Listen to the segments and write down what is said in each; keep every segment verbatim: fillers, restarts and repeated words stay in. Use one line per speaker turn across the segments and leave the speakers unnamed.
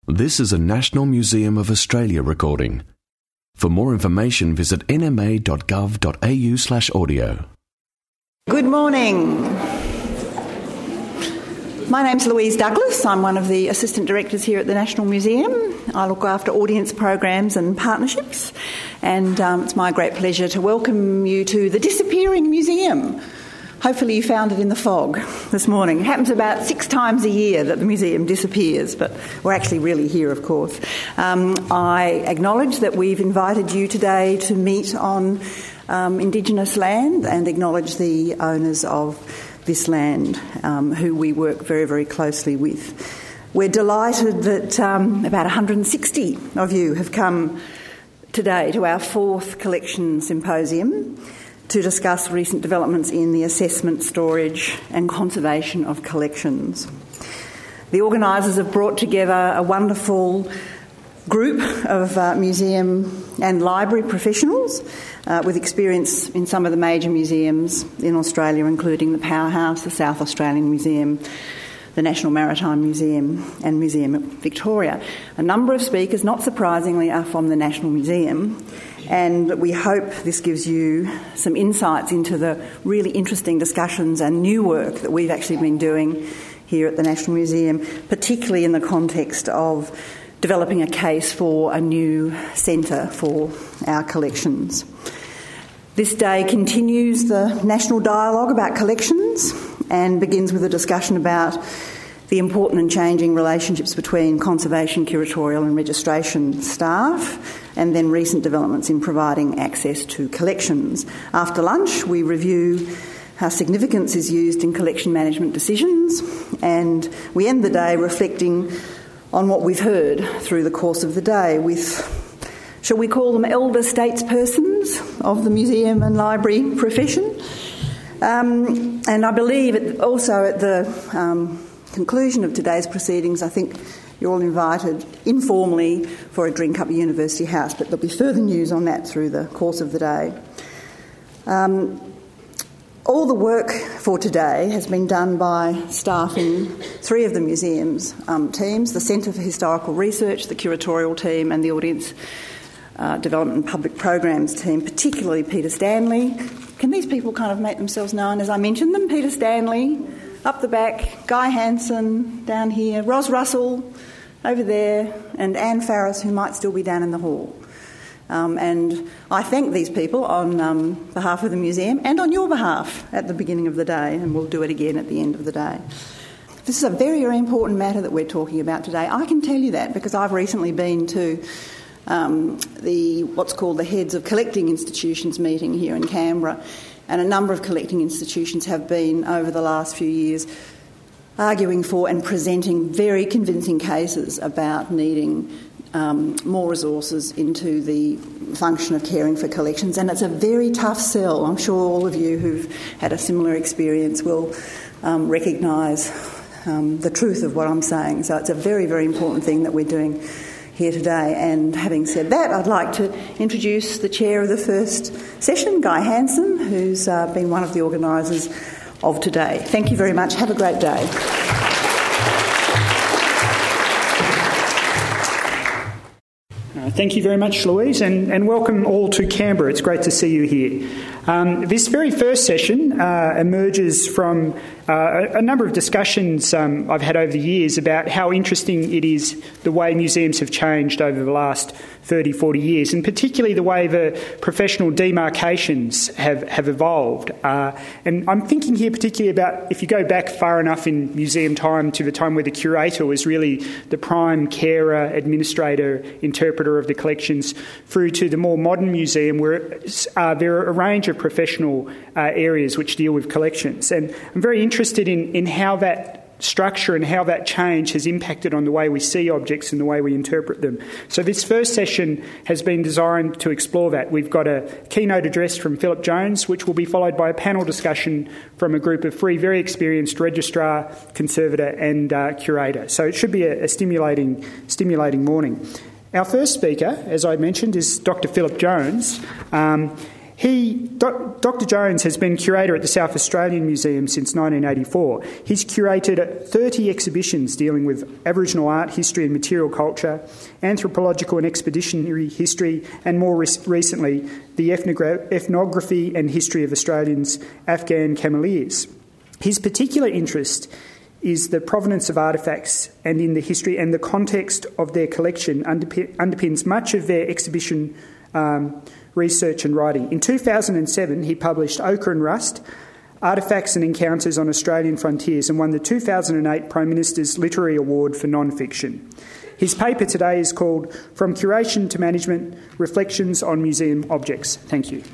This is a National Museum of Australia recording. For more information, visit n m a dot gov dot a u slash audio.
Good morning. My name's Louise Douglas. I'm one of the Assistant Directors here at the National Museum. I look after audience programs and partnerships, and um, it's my great pleasure to welcome you to the Disappearing Museum. Hopefully you found it in the fog this morning. It happens about six times a year that the museum disappears, but we're actually really here, of course. Um, I acknowledge that we've invited you today to meet on um, Indigenous land and acknowledge the owners of this land, um, who we work very, very closely with. We're delighted that um, about one hundred sixty of you have come today to our fourth collection symposium to discuss recent developments in the assessment, storage and conservation of collections. The organisers have brought together a wonderful group of uh, museum and library professionals uh, with experience in some of the major museums in Australia, including the Powerhouse, the South Australian Museum, the National Maritime Museum and Museum of Victoria. A number of speakers, not surprisingly, are from the National Museum, and we hope this gives you some insights into the really interesting discussions and new work that we've actually been doing here at the National Museum, particularly in the context of developing a case for a new centre for our collections. This day continues the national dialogue about collections and begins with a discussion about the important and changing relationships between conservation, curatorial and registration staff, and then recent developments in providing access to collections. After lunch, we review how significance is used in collection management decisions, and we end the day reflecting on what we've heard through the course of the day with, shall we call them elder statespersons of the museum and library profession. Um, and I believe it also at the um, conclusion of today's proceedings, I think you're all invited informally for a drink up at University House, but there'll be further news on that through the course of the day. Um, all the work for today has been done by staff in three of the museum's um, teams, the Centre for Historical Research, the curatorial team and the Audience uh, Development and Public Programs team, particularly Peter Stanley. Can these people kind of make themselves known as I mentioned them? Peter Stanley, up the back, Guy Hansen down here, Ros Russell over there, and Anne Farris, who might still be down in the hall. Um, and I thank these people on um, behalf of the museum and on your behalf at the beginning of the day, and we'll do it again at the end of the day. This is a very, very important matter that we're talking about today. I can tell you that because I've recently been to um, the what's called the Heads of Collecting Institutions meeting here in Canberra, and a number of collecting institutions have been, over the last few years, arguing for and presenting very convincing cases about needing um, more resources into the function of caring for collections. And it's a very tough sell. I'm sure all of you who've had a similar experience will um, recognise um, the truth of what I'm saying. So it's a very, very important thing that we're doing here today. And having said that, I'd like to introduce the chair of the first session, Guy Hansen, who's uh, been one of the organisers of today. Thank you very much. Have a great day.
Uh, thank you very much, Louise, and, and welcome all to Canberra. It's great to see you here. Um, this very first session uh, emerges from uh, a, a number of discussions um, I've had over the years about how interesting it is the way museums have changed over the last thirty, forty years, and particularly the way the professional demarcations have, have evolved. Uh, and I'm thinking here particularly about if you go back far enough in museum time to the time where the curator was really the prime carer, administrator, interpreter of the collections, through to the more modern museum where uh, there are a range of professional uh, areas which deal with collections. And I'm very interested in, in how that structure and how that change has impacted on the way we see objects and the way we interpret them. So this first session has been designed to explore that. We've got a keynote address from Philip Jones, which will be followed by a panel discussion from a group of three very experienced registrar, conservator and uh, curator. So it should be a, a stimulating, stimulating morning. Our first speaker, as I mentioned, is Doctor Philip Jones. Um, He, Doctor Jones has been curator at the South Australian Museum since nineteen eighty-four. He's curated thirty exhibitions dealing with Aboriginal art, history and material culture, anthropological and expeditionary history, and more re- recently, the ethnogra- ethnography and history of Australians' Afghan Cameleers. His particular interest is the provenance of artefacts, and in the history and the context of their collection underpin- underpins much of their exhibition um, research and writing. In two thousand seven, he published Ochre and Rust, Artefacts and Encounters on Australian Frontiers, and won the two thousand eight Prime Minister's Literary Award for Non-Fiction. His paper today is called From Curation to Management, Reflections on Museum Objects. Thank you.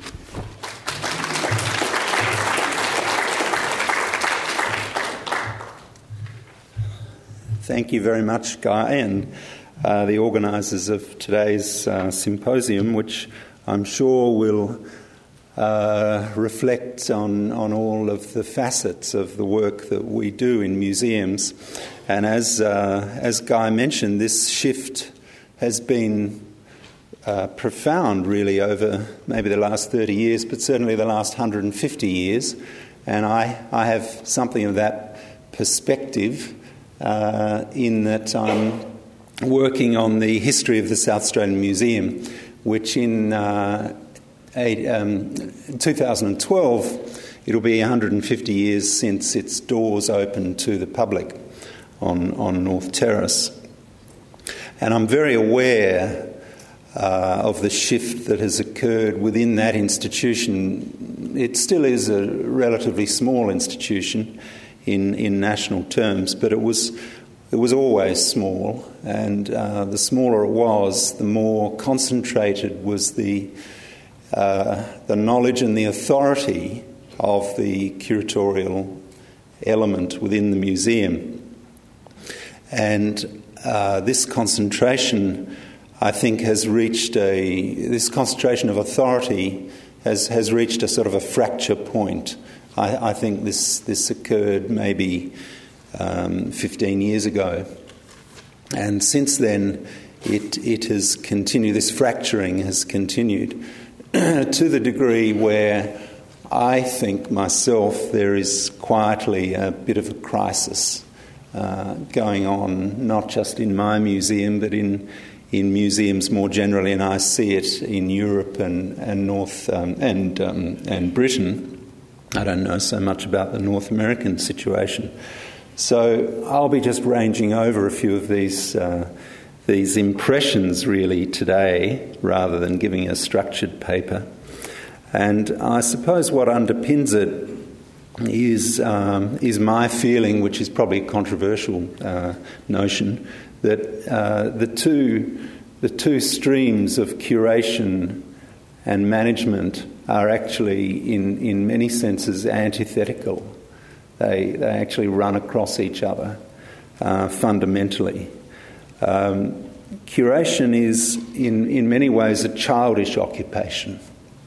Thank you very much, Guy, and uh, the organisers of today's uh, symposium, which I'm sure will uh, reflect on, on all of the facets of the work that we do in museums. And as uh, as Guy mentioned, this shift has been uh, profound, really, over maybe the last thirty years, but certainly the last one hundred fifty years. And I, I have something of that perspective uh, in that I'm working on the history of the South Australian Museum, which in uh, eight, um, two thousand twelve, it'll be one hundred fifty years since its doors opened to the public on, on North Terrace. And I'm very aware uh, of the shift that has occurred within that institution. It still is a relatively small institution in, in national terms, but it was It was always small, and uh, the smaller it was, the more concentrated was the uh, the knowledge and the authority of the curatorial element within the museum. And uh, this concentration, I think, has reached a this concentration of authority has has reached a sort of a fracture point. I, I think this this occurred maybe Um, fifteen years ago, and since then it it has continued. This fracturing has continued to the degree where I think myself there is quietly a bit of a crisis uh, going on, not just in my museum but in in museums more generally, and I see it in Europe and and North um, and um, and Britain. I don't know so much about the North American situation. So I'll be just ranging over a few of these uh, these impressions really today, rather than giving a structured paper. And I suppose what underpins it is um, is my feeling, which is probably a controversial uh, notion, that uh, the two the two streams of curation and management are actually, in in many senses, antithetical. They they actually run across each other uh, fundamentally. Um, curation is, in, in many ways, a childish occupation.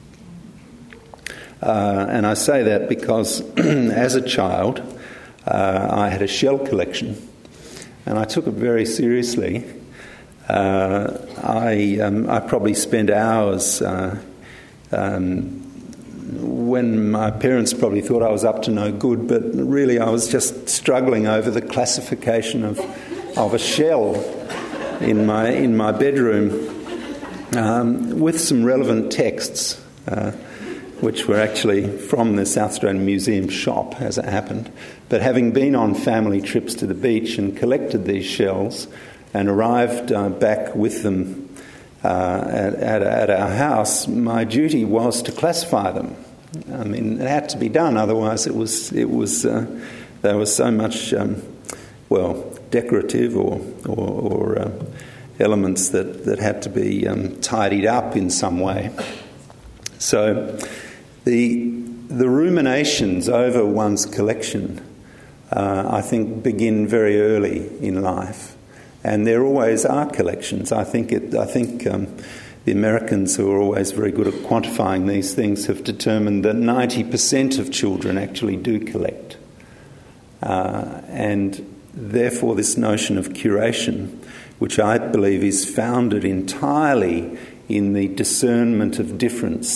Uh, and I say that because as a child, uh, I had a shell collection, and I took it very seriously. Uh, I um, I probably spent hours uh, um, when my parents probably thought I was up to no good, but really I was just struggling over the classification of of a shell in my in my bedroom, um, with some relevant texts, uh, which were actually from the South Australian Museum shop, as it happened. But having been on family trips to the beach and collected these shells and arrived uh, back with them Uh, at, at, at our house, my duty was to classify them. I mean, it had to be done, otherwise it was it was uh, they were so much um, well decorative or or, or uh, elements that, that had to be um, tidied up in some way. So the the ruminations over one's collection, uh, I think, begin very early in life. And there always are collections. I think it, I think um, the Americans, who are always very good at quantifying these things, have determined that ninety percent of children actually do collect. Uh, and therefore this notion of curation, which I believe is founded entirely in the discernment of difference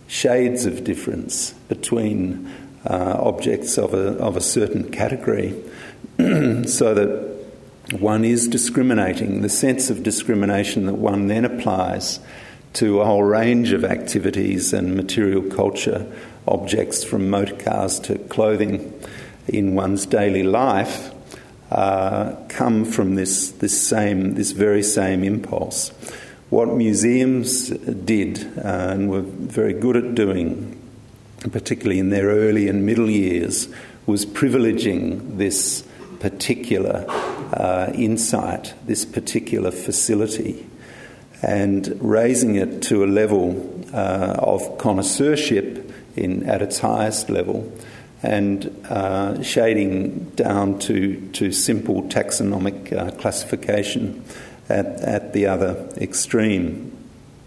shades of difference between uh, objects of a, of a certain category, so that one is discriminating, the sense of discrimination that one then applies to a whole range of activities and material culture objects, from motor cars to clothing in one's daily life, uh, come from this, this same, this very same impulse. What museums did, uh, and were very good at doing, particularly in their early and middle years, was privileging this particular uh, insight, this particular facility, and raising it to a level uh, of connoisseurship in, at its highest level, and uh, shading down to, to simple taxonomic uh, classification at, at the other extreme.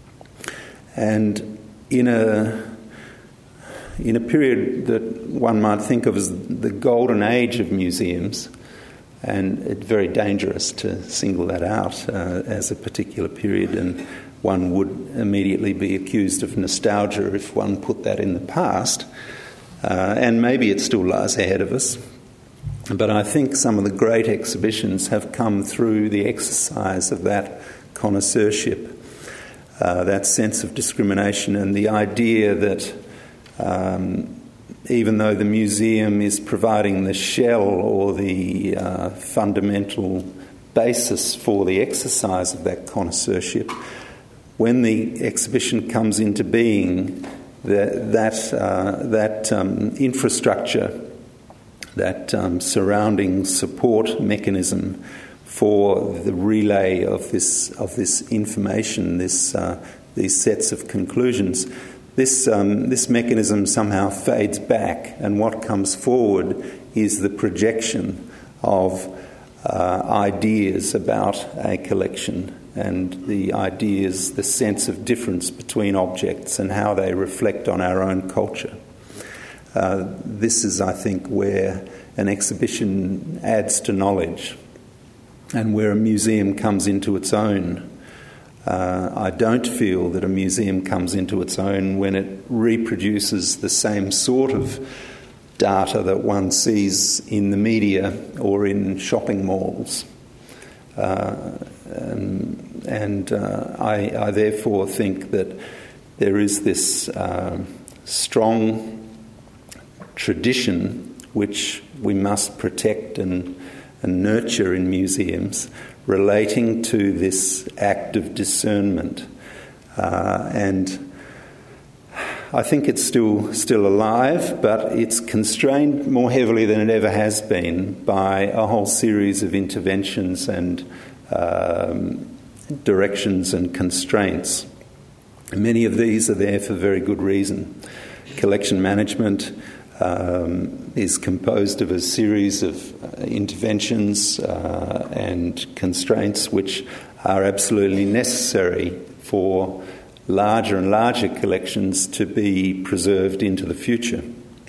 And in a in a period that one might think of as the golden age of museums, and it's very dangerous to single that out uh, as a particular period, and one would immediately be accused of nostalgia if one put that in the past, uh, and maybe it still lies ahead of us. But I think some of the great exhibitions have come through the exercise of that connoisseurship, uh, that sense of discrimination, and the idea that um, even though the museum is providing the shell or the uh, fundamental basis for the exercise of that connoisseurship, when the exhibition comes into being, that that, uh, that um, infrastructure, that um, surrounding support mechanism for the relay of this of this information, this uh, these sets of conclusions, this um, this mechanism somehow fades back, and what comes forward is the projection of uh, ideas about a collection, and the ideas, the sense of difference between objects and how they reflect on our own culture. Uh, this is, I think, where an exhibition adds to knowledge and where a museum comes into its own. Uh, I don't feel that a museum comes into its own when it reproduces the same sort of data that one sees in the media or in shopping malls. Uh, and and uh, I, I therefore think that there is this uh, strong tradition which we must protect and, and nurture in museums, relating to this act of discernment. Uh, and I think it's still still alive, but it's constrained more heavily than it ever has been by a whole series of interventions and um, directions and constraints. Many of these are there for very good reason. Collection management Um, is composed of a series of uh, interventions uh, and constraints which are absolutely necessary for larger and larger collections to be preserved into the future.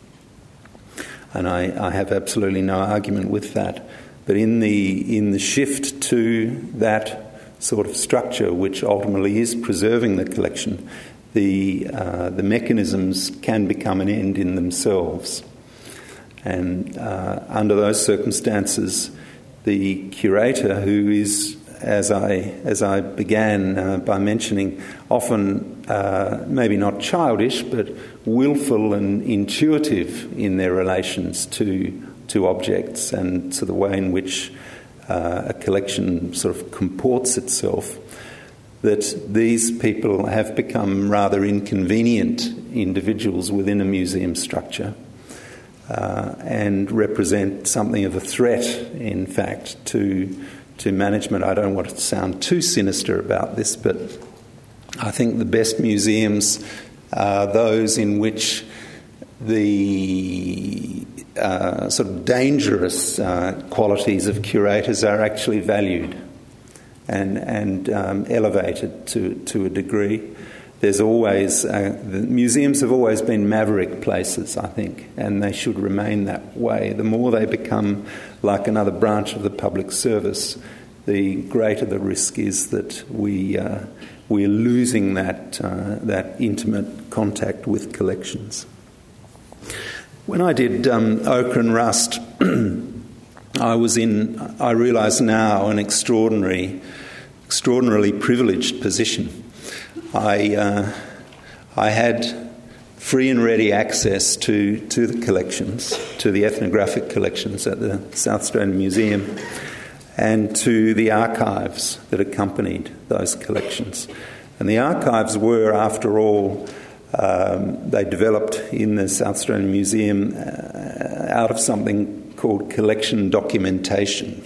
And I, I have absolutely no argument with that. But in the in the shift to that sort of structure, which ultimately is preserving the collection, the uh, the mechanisms can become an end in themselves. And uh, under those circumstances, the curator, who is, as I as I began uh, by mentioning, often uh, maybe not childish, but willful and intuitive in their relations to to objects and to the way in which uh, a collection sort of comports itself, that these people have become rather inconvenient individuals within a museum structure uh, and represent something of a threat, in fact, to to management. I don't want to sound too sinister about this, but I think the best museums are those in which the uh, sort of dangerous uh, qualities of curators are actually valued and and um, elevated to, to a degree. There's always, uh, the museums have always been maverick places, I think, and they should remain that way. The more they become like another branch of the public service, the greater the risk is that we uh, we're losing that uh, that intimate contact with collections. When I did um, Ochre and Rust, I was in, I realise now, an extraordinary, extraordinarily privileged position. I uh, I had free and ready access to, to the collections, to the ethnographic collections at the South Australian Museum, and to the archives that accompanied those collections. And the archives were, after all, um, they developed in the South Australian Museum uh, out of something called collection documentation,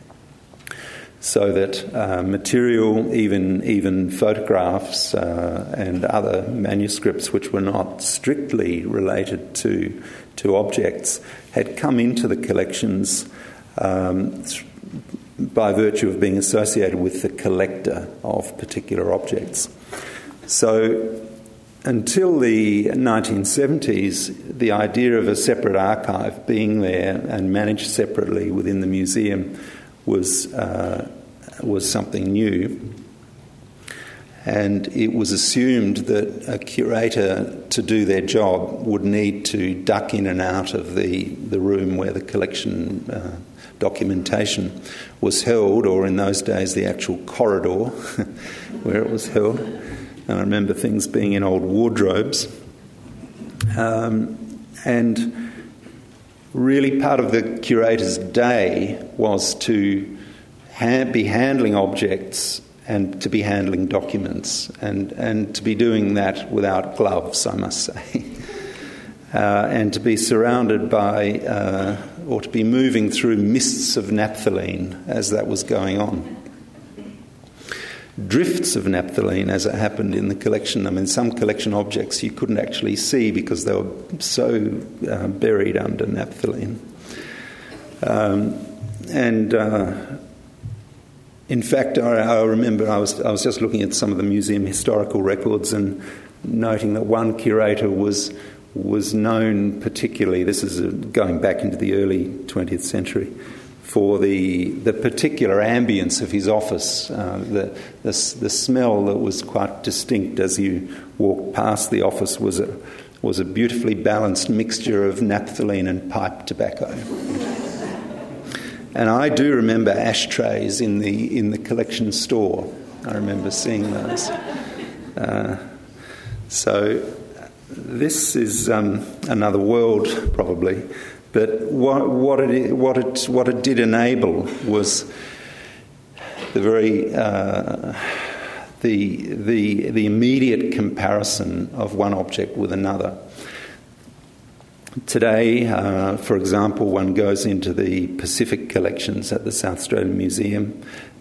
so that uh, material, even even photographs uh, and other manuscripts which were not strictly related to to objects, had come into the collections um, by virtue of being associated with the collector of particular objects. So until the nineteen seventies, the idea of a separate archive being there and managed separately within the museum was uh, was something new, and it was assumed that a curator, to do their job, would need to duck in and out of the, the room where the collection uh, documentation was held, or in those days the actual corridor where it was held. And I remember things being in old wardrobes. Um, and really part of the curator's day was to ha- be handling objects and to be handling documents, and, and to be doing that without gloves, I must say. Uh, and to be surrounded by, uh, or to be moving through mists of naphthalene as that was going on. Drifts of naphthalene, as it happened in the collection. I mean, some collection objects you couldn't actually see because they were so uh, buried under naphthalene. Um, and uh, in fact, I, I remember I was I was just looking at some of the museum historical records and noting that one curator was was known particularly, this is uh, going back into the early twentieth century, for the the particular ambience of his office, uh, the, the the smell that was quite distinct as you walked past the office was a was a beautifully balanced mixture of naphthalene and pipe tobacco. And I do remember ashtrays in the in the collection store. I remember seeing those. Uh, so this is um, another world, probably. But what, what it what it what it did enable was the very uh, the the the immediate comparison of one object with another. Today, uh, for example, one goes into the Pacific collections at the South Australian Museum,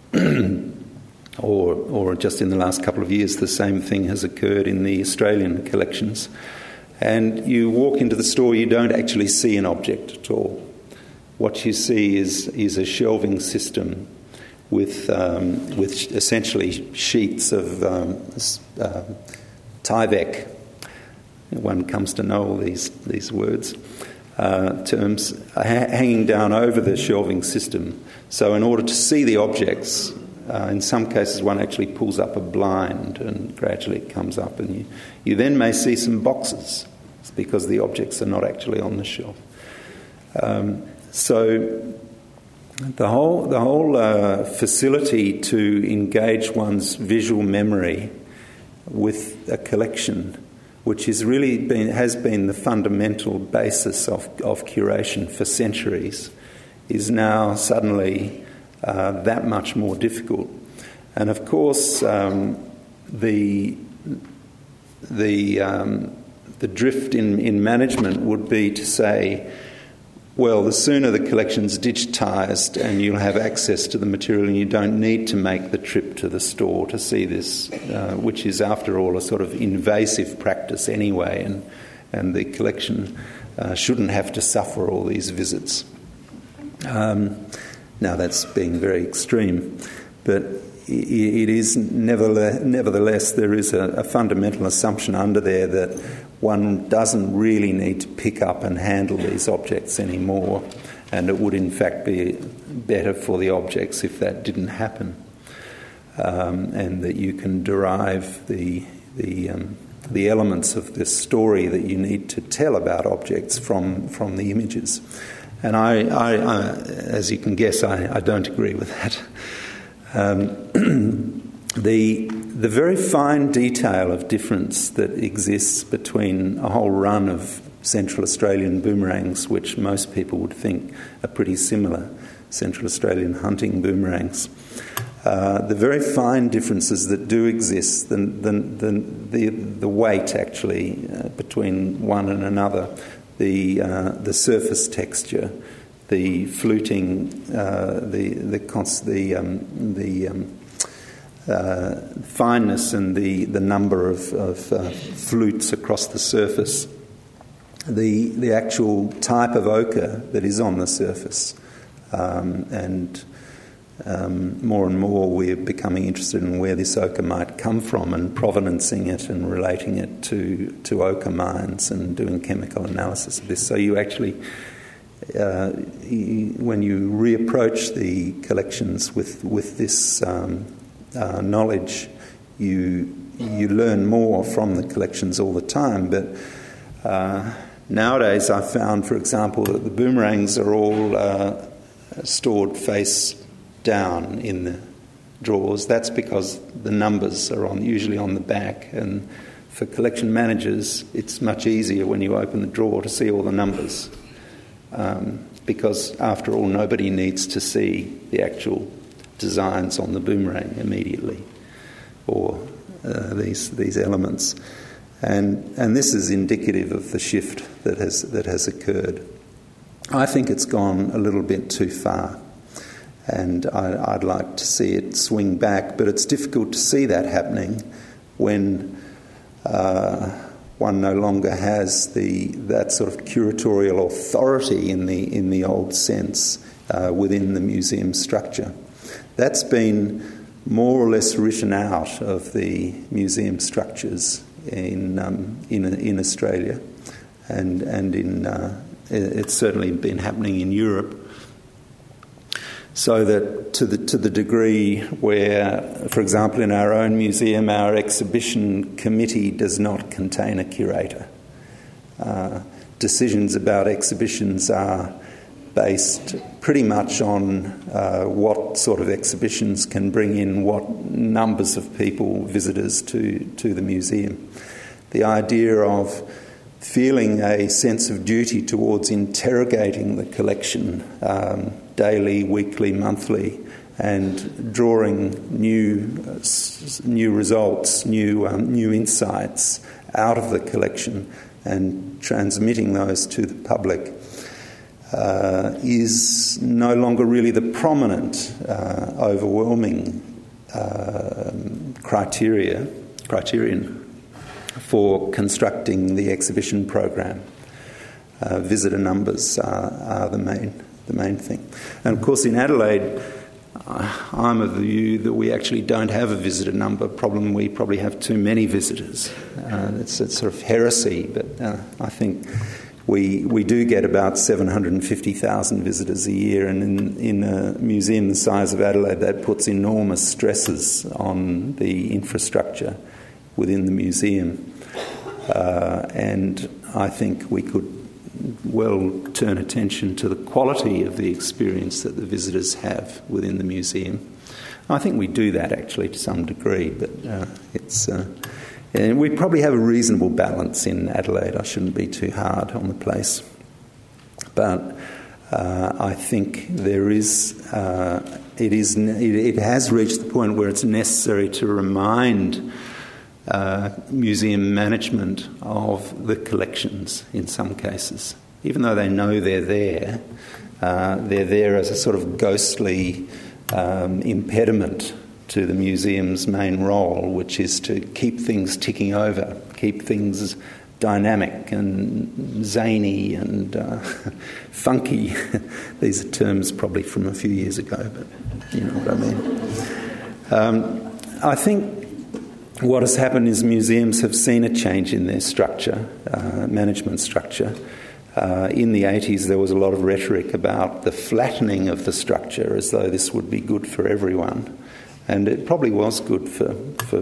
or or just in the last couple of years, the same thing has occurred in the Australian collections. And you walk into the store, you don't actually see an object at all. What you see is is a shelving system with um, with essentially sheets of um, uh, Tyvek. One comes to know all these these words, uh, terms, ha- hanging down over the shelving system. So in order to see the objects, uh, in some cases one actually pulls up a blind and gradually it comes up, and you, you then may see some boxes. It's because the objects are not actually on the shelf. Um, so the whole the whole uh, facility to engage one's visual memory with a collection, which has really been has been the fundamental basis of, of curation for centuries, is now suddenly uh, that much more difficult. And of course, um, the the um, the drift in, in management would be to say, well, the sooner the collection's digitised and you'll have access to the material and you don't need to make the trip to the store to see this, uh, which is, after all, a sort of invasive practice anyway, and, and the collection uh, shouldn't have to suffer all these visits. Um, now, that's being very extreme, but it is nevertheless, nevertheless there is a, a fundamental assumption under there that one doesn't really need to pick up and handle these objects anymore, and it would in fact be better for the objects if that didn't happen, um, and that you can derive the the um, the elements of this story that you need to tell about objects from from the images. And I, I, I as you can guess, I, I don't agree with that. Um, the the very fine detail of difference that exists between a whole run of Central Australian boomerangs, which most people would think are pretty similar, Central Australian hunting boomerangs. Uh, the very fine differences that do exist, the, the, the, the, the weight actually uh, between one and another, the, uh, the surface texture, the fluting, uh, the, the, const- the, um, the um, uh, fineness and the, the number of, of uh, flutes across the surface. The the actual type of ochre that is on the surface, um, and um, more and more we're becoming interested in where this ochre might come from and provenancing it and relating it to, to ochre mines and doing chemical analysis of this. So you actually, uh, you, when you reapproach the collections with with this um, uh, knowledge, you you learn more from the collections all the time, but. Uh, Nowadays, I've found, for example, that the boomerangs are all uh, stored face down in the drawers. That's because the numbers are on usually on the back, and for collection managers, it's much easier when you open the drawer to see all the numbers, um, because after all, nobody needs to see the actual designs on the boomerang immediately, or uh, these these elements. And and this is indicative of the shift that has that has occurred. I think it's gone a little bit too far, and I, I'd like to see it swing back. But it's difficult to see that happening when uh, one no longer has the that sort of curatorial authority in the in the old sense uh, within the museum structure. That's been more or less written out of the museum structures in um, in in Australia, and and in uh, it's certainly been happening in Europe. So that to the to the degree where, for example, in our own museum, our exhibition committee does not contain a curator. Uh, decisions about exhibitions are based pretty much on uh, what sort of exhibitions can bring in what numbers of people, visitors to, to the museum. The idea of feeling a sense of duty towards interrogating the collection um, daily, weekly, monthly, and drawing new uh, new results, new um, new insights out of the collection and transmitting those to the public Uh, is no longer really the prominent, uh, overwhelming uh, criteria criterion for constructing the exhibition program. Uh, visitor numbers are, are the main the main thing, and of course in Adelaide, uh, I'm of the view that we actually don't have a visitor number problem. We probably have too many visitors. Uh, it's, it's sort of heresy, but uh, I think. We we do get about seven hundred fifty thousand visitors a year, and in, in a museum the size of Adelaide, that puts enormous stresses on the infrastructure within the museum. Uh, and I think we could well turn attention to the quality of the experience that the visitors have within the museum. I think we do that actually to some degree, but uh, it's... Uh, And we probably have a reasonable balance in Adelaide. I shouldn't be too hard on the place. But uh, I think there is, uh, it is, it has reached the point where it's necessary to remind uh, museum management of the collections in some cases. Even though they know they're there, uh, they're there as a sort of ghostly um, impediment to the museum's main role, which is to keep things ticking over, keep things dynamic and zany and uh, funky. These are terms probably from a few years ago, but you know what I mean. Um, I think what has happened is museums have seen a change in their structure, uh, management structure. uh, in the eighties there was a lot of rhetoric about the flattening of the structure, as though this would be good for everyone. And it probably was good for, for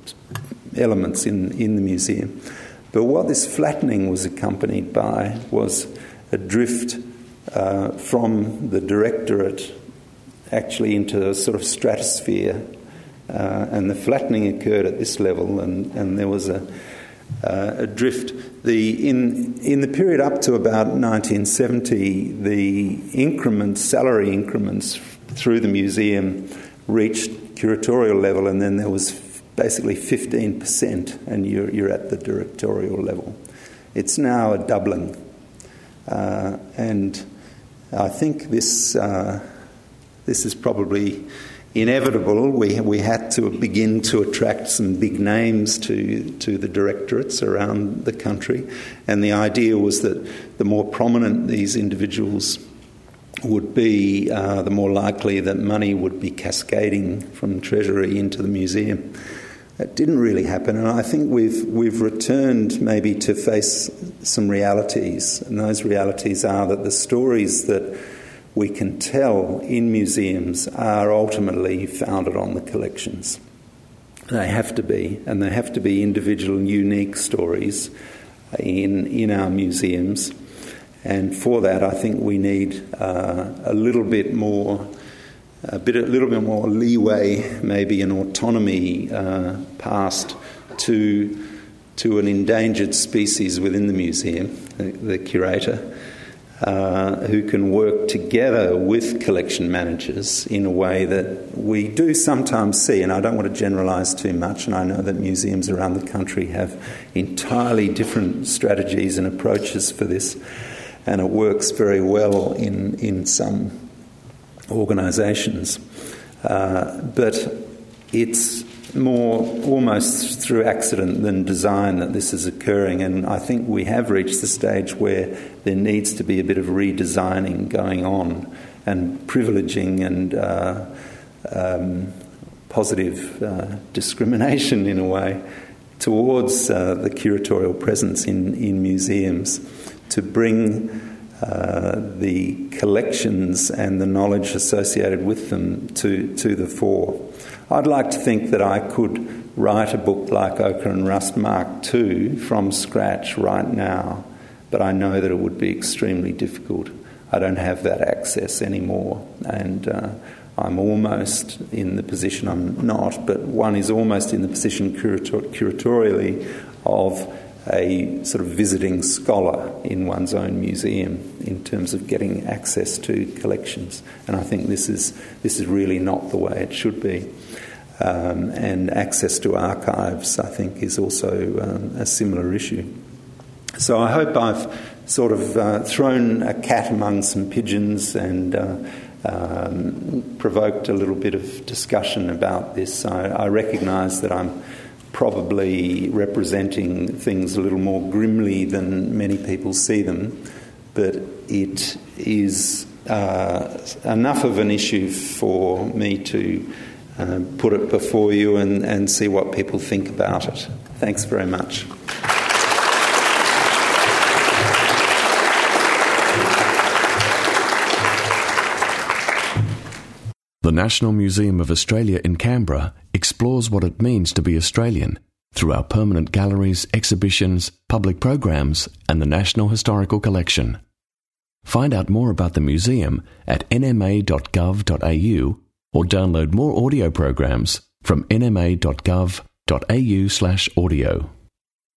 elements in, in the museum. But what this flattening was accompanied by was a drift uh, from the directorate actually into a sort of stratosphere. Uh, and the flattening occurred at this level, and, and there was a, uh, a drift. The, in, in the period up to about nineteen seventy, the increments, salary increments through the museum reached curatorial level, and then there was basically fifteen percent, and you're, you're at the directorial level. It's now a doubling. Uh, and I think this uh, this is probably inevitable. We we had to begin to attract some big names to, to the directorates around the country, and the idea was that the more prominent these individuals would be, uh, the more likely that money would be cascading from Treasury into the museum. That didn't really happen, and I think we've we've returned maybe to face some realities, and those realities are that the stories that we can tell in museums are ultimately founded on the collections. They have to be, and they have to be individual, unique stories in in our museums. And for that, I think we need uh, a little bit more, a bit, a little bit more leeway, maybe an autonomy uh, passed to to an endangered species within the museum, the, the curator. Uh, who can work together with collection managers in a way that we do sometimes see, and I don't want to generalise too much, and I know that museums around the country have entirely different strategies and approaches for this, and it works very well in, in some organisations. Uh, but it's more almost through accident than design that this is occurring, and I think we have reached the stage where there needs to be a bit of redesigning going on, and privileging and uh, um, positive uh, discrimination in a way towards uh, the curatorial presence in, in museums to bring uh, the collections and the knowledge associated with them to, to the fore. I'd like to think that I could write a book like Ochre and Rust Mark two from scratch right now, but I know that it would be extremely difficult. I don't have that access anymore, and uh, I'm almost in the position, I'm not, but one is almost in the position curator- curatorially of a sort of visiting scholar in one's own museum in terms of getting access to collections. And I think this is this is really not the way it should be. Um, and access to archives, I think, is also um, a similar issue. So I hope I've sort of uh, thrown a cat among some pigeons and uh, um, provoked a little bit of discussion about this. I, I recognise that I'm probably representing things a little more grimly than many people see them, but it is uh, enough of an issue for me to uh, put it before you and, and see what people think about it. Thanks very much.
The National Museum of Australia in Canberra explores what it means to be Australian through our permanent galleries, exhibitions, public programs, and the National Historical Collection. Find out more about the museum at n m a dot gov dot a u or download more audio programs from n m a dot gov dot a u slash audio.